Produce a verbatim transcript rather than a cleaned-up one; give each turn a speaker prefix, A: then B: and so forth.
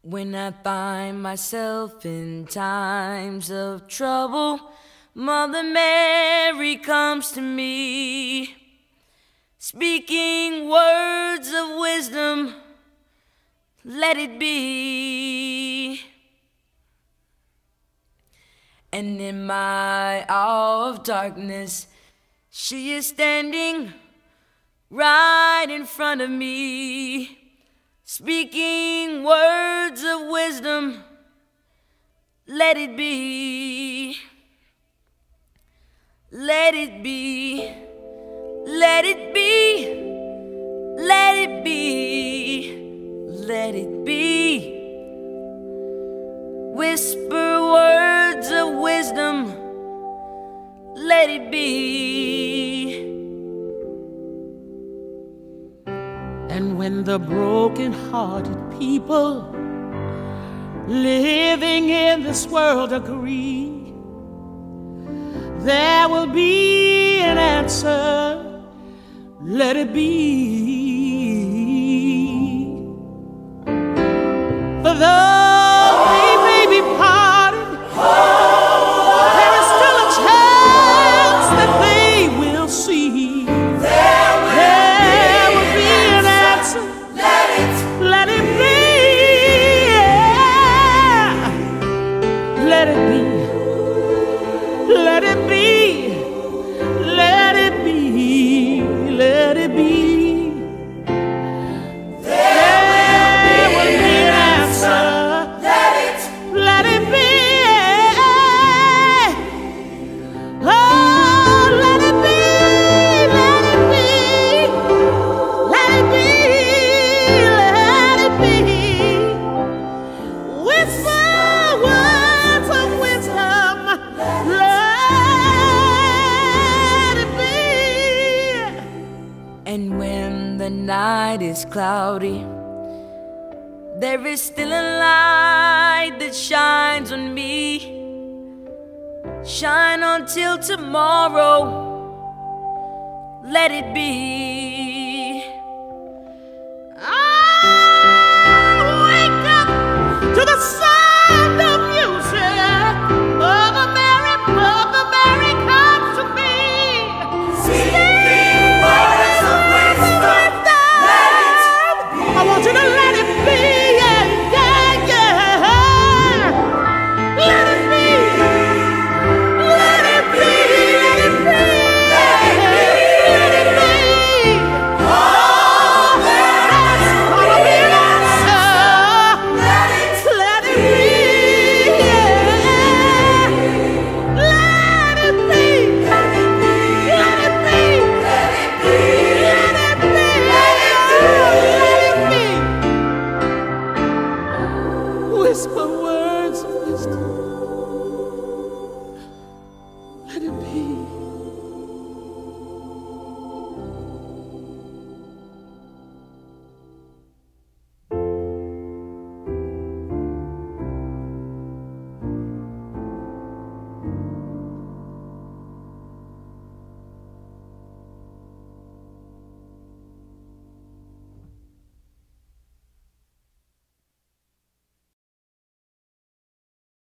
A: When I find myself in times of trouble, Mother Mary comes to me, speaking words of wisdom, let it be. And in my hour of darkness, she is standing right in front of me, speaking words of wisdom, let it be. Let it be, let it be, let it be, let it be. Whisper words of wisdom, let it be.
B: And when the broken-hearted people living in this world agree, there will be an answer, let it be. For though they may be parted, there is still a chance that they will see.
C: There will,
B: there
C: be,
B: will be an answer,
C: let it,
B: let it be. Yeah. Let it be. Let it be, let it be, let it be.
C: there will be an answer, let it,
B: Let it be. Oh, let it be, let it be, let it be, let it be. Whisper words of wisdom, let it be.
A: And when the night is cloudy, there is still a light that shines on me. Shine until tomorrow, let it be.